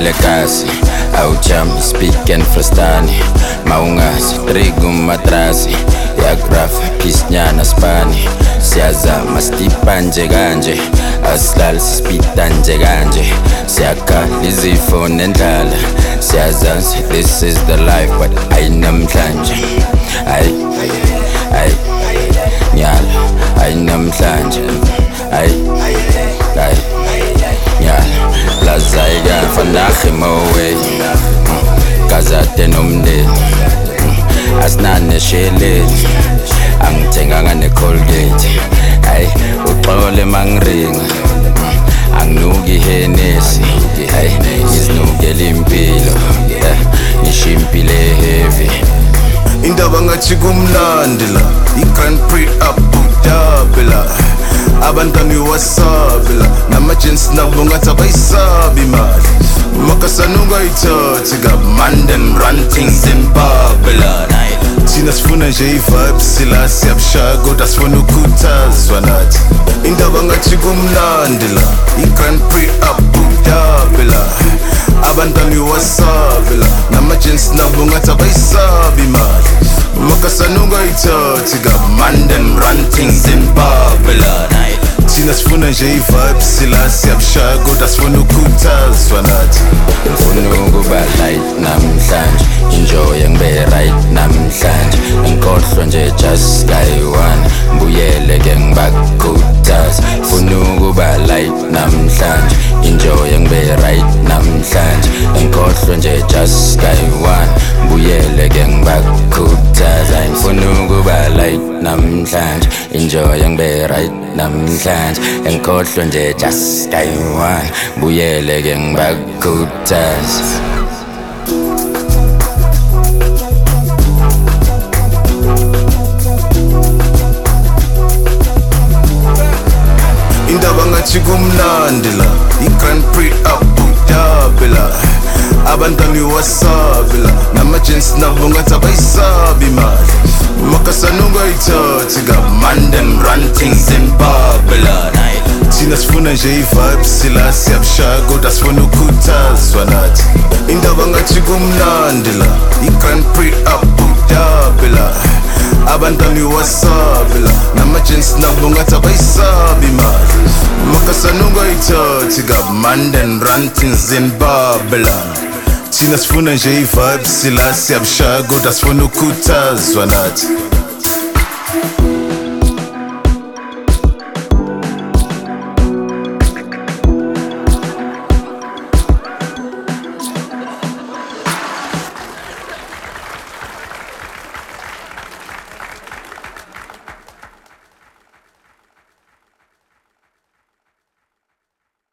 Sigcwele kasi awujami speak and frustani Maungazi trigu matrasi Yagrafa kisnyana spani Siyazama stipa nje kanje Asilali sispita nje kanje Siyakhala izifo nendlala Siyazazi this is the life but ayinamhlanje Nyala ayinamhlanje Nyala lazaiga vandaag mowe Kazate nomndeni Asinane sheleli Angithenganga ne-Colgate uxole mangiringa Anginuki Hennessy ngizinukela impilo Ngishimpile heavy Indaba ngathi kumnandi la I-Grand Prix Abu Dhabi la Abantwana iwasabi la Nama-jeans nabo ngathi abayisabi imali Umakasana ungayithathi kamande ranting Zimbabwe la Thina sifuna nje i-vibes sila siyabshaya kodwa sifuna ukukhuthazwa nathi Indaba ngathi kumnandi la I-Grand Prix Abu Dhabi la Abantwana iwasabi la Nama-jeans nabo ngathi abayisabi imali Umakasana ungayithathi kamande ranting Zimbabwe la Thina sifuna nje i-vibes sila siyabshaya kodwa sifuna ukukhuthazwa nathi Ngifuna ukuba light namhlanje Enjoy ngibe right namhlanje Ngikhohlwa nje just kayi-one Mbuyele ke ngibakhuthaze Ngifuna ukuba light namhlanje Enjoy ngibe right namhlanje Ngikhohlwa nje just kayi-one Mbuyele ke ngibakhuthaze Ngifuna ukuba light namhlanje Enjoy ngibe right namhlanje Ngikhohlwa nje just kayi-one Mbuyele ke ngibakhuthaze Indaba ngathi kumnandi la I-Grand Prix Abu Dhabi la Abantwana iwasabi la Nama-jeans nabo ngathi abayisabi imali Umakasana ungayithathi kamande ranting Zimbabwe la Thina sifuna nje i-vibes sila siyabshaya kodwa sifuna ukukhuthazwa nathi Indaba ngathi kumnandi la I-Grand Prix Abu Dhabi la Abantwana iwasabi la Nama-jeans nabo ngathi abayisabi imali Umakasana ungayithathi kamande ranting Zimbabwe la Thina sifuna nje i-vibes sila siyabshaya kodwa sifuna ukukhuthazwa nathi